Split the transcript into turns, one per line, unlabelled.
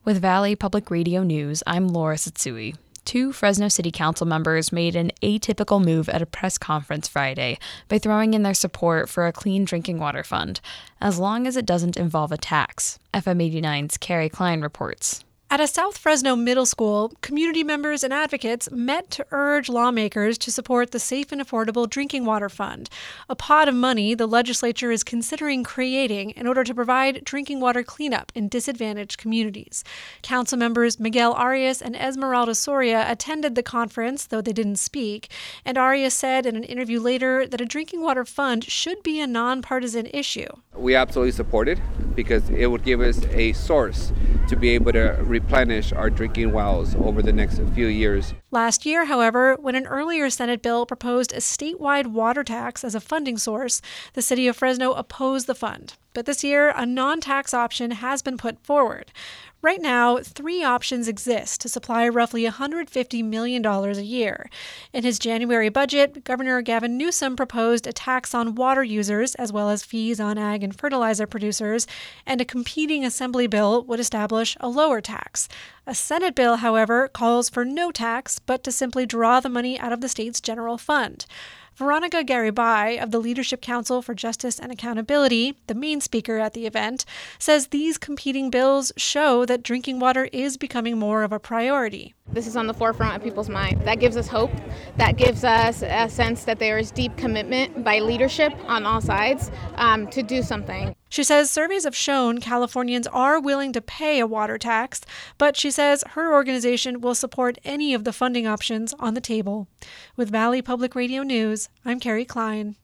With Valley Public Radio News, I'm Laura Satsui. Two Fresno City Council members made an atypical move at a press conference Friday by throwing in their support for a clean drinking water fund, as long as it doesn't involve a tax. FM 89's Carrie Klein reports.
At a South Fresno middle school, community members and advocates met to urge lawmakers to support the Safe and Affordable Drinking Water Fund, a pot of money the legislature is considering creating in order to provide drinking water cleanup in disadvantaged communities. Council members Miguel Arias and Esmeralda Soria attended the conference, though they didn't speak, and Arias said in an interview later that a drinking water fund should be a nonpartisan issue.
We absolutely support it because it would give us a source to be able to replenish our drinking wells over the next few years.
Last year, however, when an earlier Senate bill proposed a statewide water tax as a funding source, the city of Fresno opposed the fund. But this year, a non-tax option has been put forward. Right now, three options exist to supply roughly $150 million a year. In his January budget, Governor Gavin Newsom proposed a tax on water users as well as fees on ag and fertilizer producers, and a competing assembly bill would establish a lower tax. A Senate bill, however, calls for no tax, but to simply draw the money out of the state's general fund. Veronica Garibay of the Leadership Council for Justice and Accountability, the main speaker at the event, says these competing bills show that drinking water is becoming more of a priority.
This is on the forefront of people's mind. That gives us hope. That gives us a sense that there is deep commitment by leadership on all sides to do something.
She says surveys have shown Californians are willing to pay a water tax, but she says her organization will support any of the funding options on the table. With Valley Public Radio News, I'm Carrie Klein.